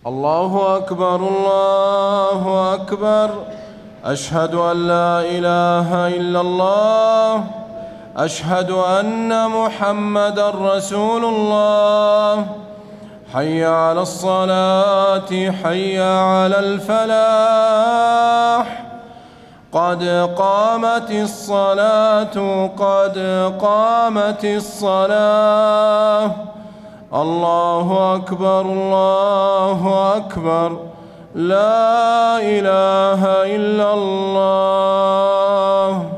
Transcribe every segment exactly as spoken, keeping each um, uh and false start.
الله أكبر الله أكبر. أشهد أن لا إله إلا الله. أشهد أن محمدًا رسول الله. حي على الصلاة حي على الفلاح. قد قامت الصلاة قد قامت الصلاة. الله أكبر الله أكبر. لا إله إلا الله.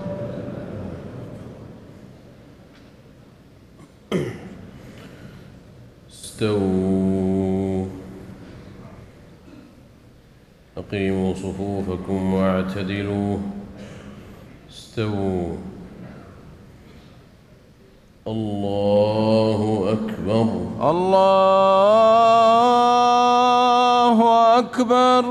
استووا. أقيموا صفوفكم واعتدلوا. استووا. الله أكبر الله أكبر.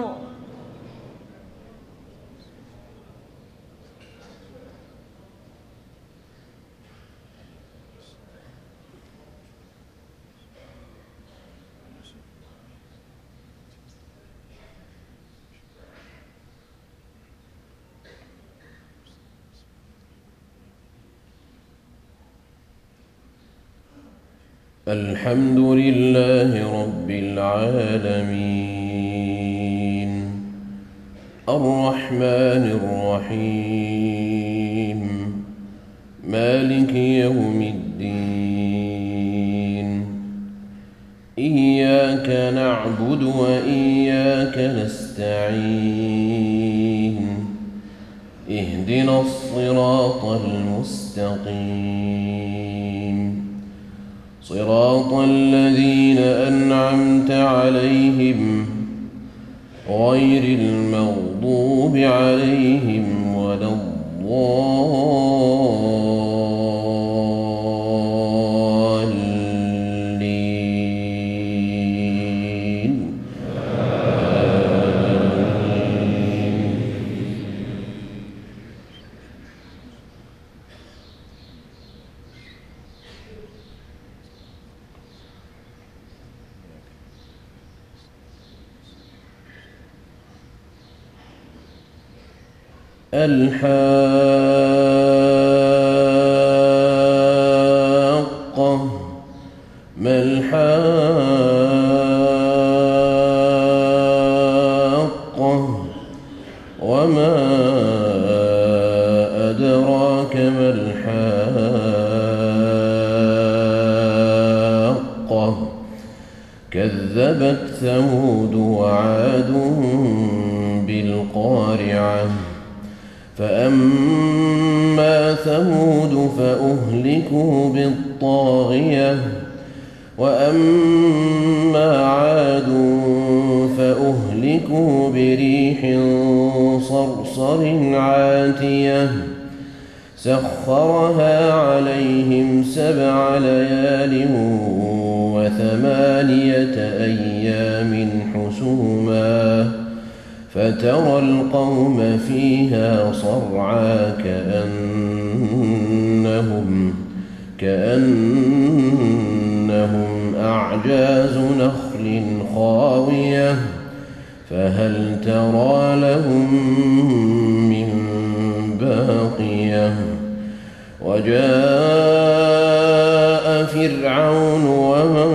الحمد لله رب العالمين الرحمن الرحيم مالك يوم الدين. إياك نعبد وإياك نستعين. اهدنا الصراط المستقيم صراط الذين أنعمت عليهم غير المغضوب عليهم ولا الضالين. الحاقة ما الحاقة وما أدراك ما الحاقة. كذبت ثمود وعاد بالقارعة. فأما ثمود فأهلكوا بالطاغية. وأما عاد فأهلكوا بريح صرصر عاتية سخرها عليهم سبع ليال وثمانية أيام حسوما فترى القوم فيها صرعى كأنهم كأنهم أعجاز نخل خاوية فهل ترى لهم من باقية. وجاء فرعون ومن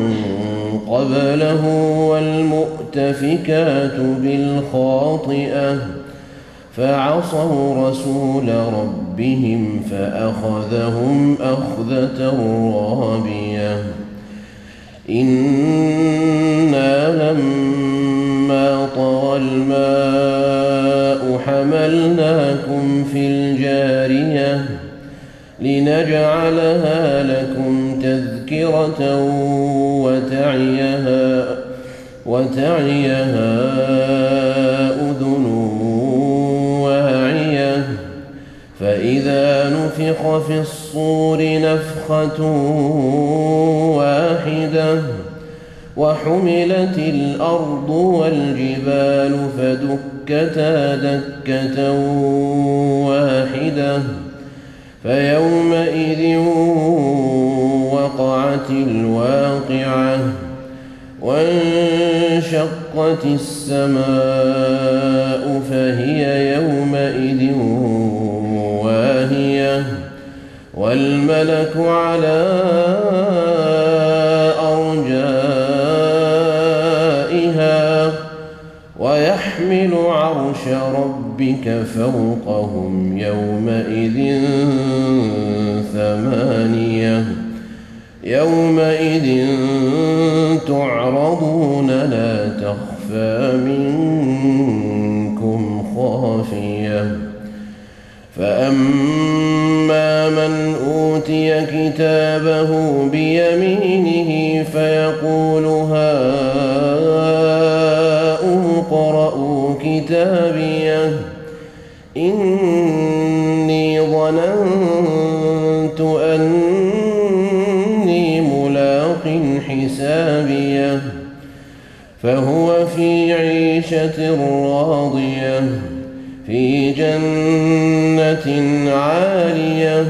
قبله والمؤتفكات بالخاطئة فعصوا رسول ربهم فأخذهم أخذة رابية. إنا لما طغى الماء حملناكم في الجارية لنجعلها لكم تذكرة وتعيها وتعيها أذن واعية. فإذا نفخ في الصور نفخة واحدة وحملت الأرض والجبال فدكتا دكة واحدة فيومئذ وقعت الواقعة. وانشقت السماء فهي يومئذ واهية والملك على أرجائها ويحمل عرش ربك فوقهم يومئذ ثمانية يومئذ تعرضون لا تخفى منكم خافية فأما من أوتي كتابه بيمينه فيقول هاؤم اقرءوا كتابيه إني ظننت أني ملاق حسابيه فهو في عيشة راضية في جنة عالية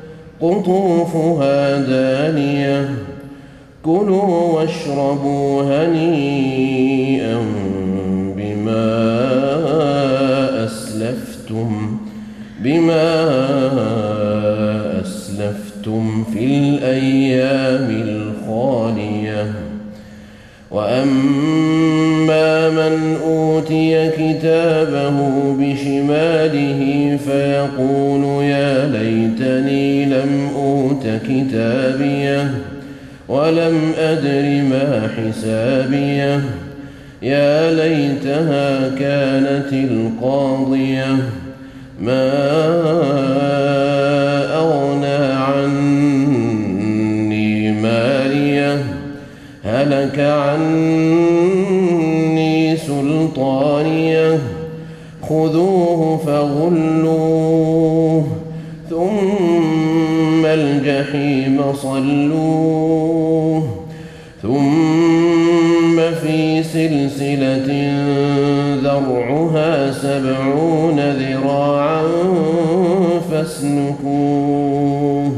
قطوفها دانية كلوا واشربوا هنيئا بما أسلفتم بما أسلفتم في الأيام الخالية وأما من أوتي كتابه بشماله فيقول يا ليتني لم أوت كتابيه ولم أدر ما حسابيه يا ليتها كانت القاضية ما أغنى عني ماليه هلك عني سلطانيه خذوه فغلوه ثم الجحيم صلوه ثم في سلسلة ذرعها سبعون ذراعا فاسلكوه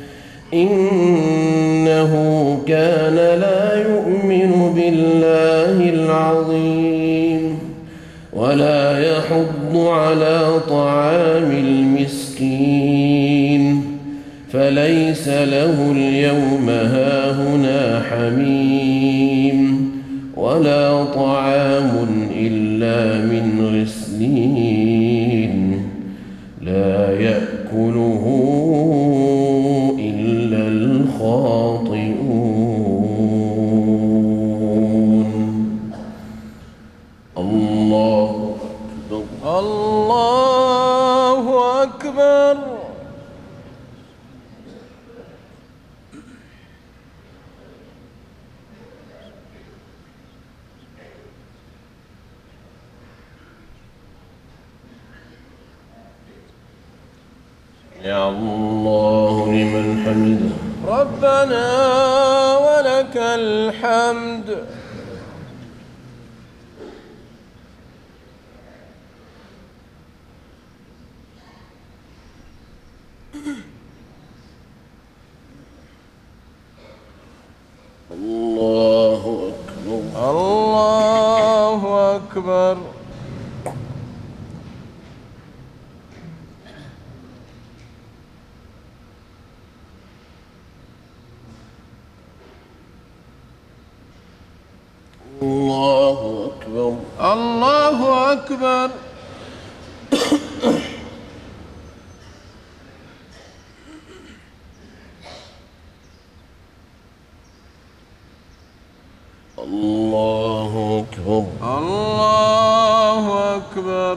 إنه كان لا يؤمن بالله العظيم ولا يحض على طعام المسكين فليس له اليوم هاهنا حميم ولا طعام إلا من غسلين لا يأكله إلا الخاطئون الله أكبر الله أكبر يا الله لمن حمده ربنا ولك الحمد الله أكبر الله أكبر الله أكبر الله أكبر الله أكبر الله أكبر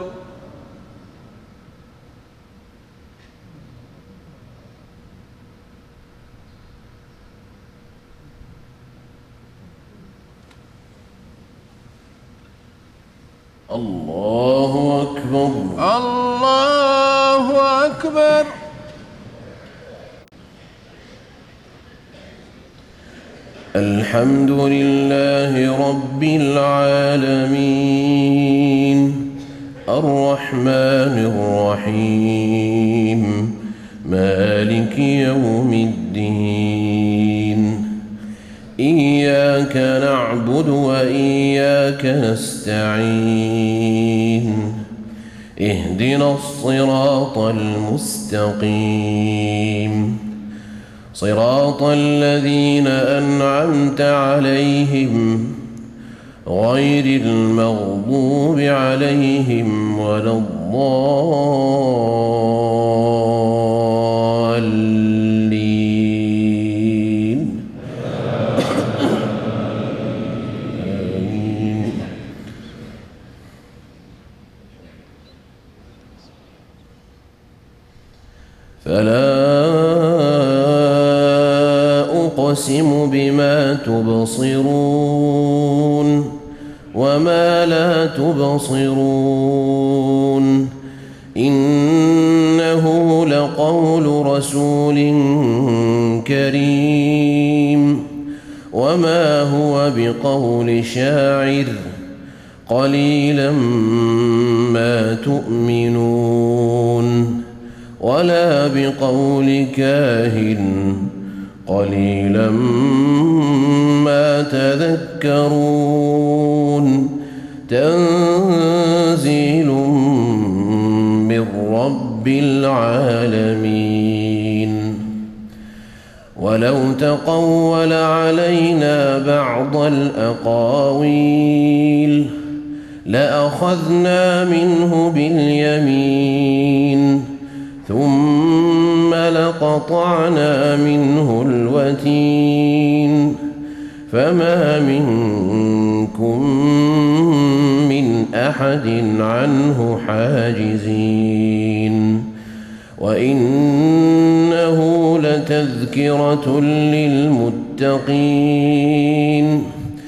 الله أكبر الله أكبر الحمد لله رب العالمين الرحمن الرحيم مالك يوم الدين إياك نعبد وإياك نستعين اهدنا الصراط المستقيم صراط الذين أنعمت عليهم غير المغضوب عليهم ولا الضالين آمين. فلا أقسم بما تبصرون وما لا تبصرون إنه لقول رسول كريم وما هو بقول شاعر قليلا ما تؤمنون ولا بقول كاهن قليلا ما تذكرون تنزيل من رب العالمين ولو تقول علينا بعض الأقاويل لأخذنا منه باليمين ثم لقطعنا منه الوتين فما منكم من أحد عنه حاجزين وإنه لتذكرة للمتقين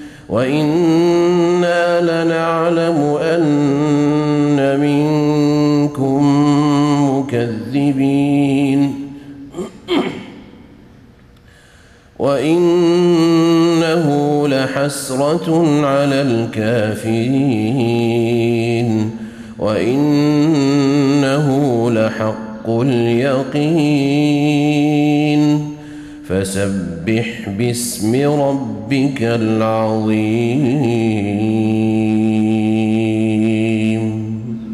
وإنا لنعلم أن منكم مكذبين وإنه لحسرة على الكافرين وإنه لحق اليقين فسبح باسم ربك العظيم.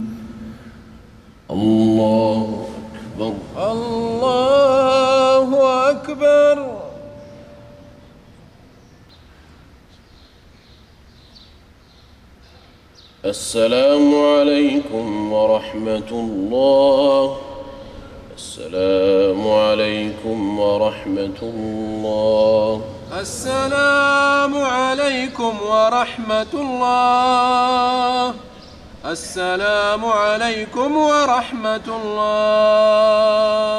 الله أكبر. الله أكبر. السلام عليكم ورحمة الله. السلام عليكم ورحمة الله. السلام عليكم ورحمة الله. السلام عليكم ورحمة الله.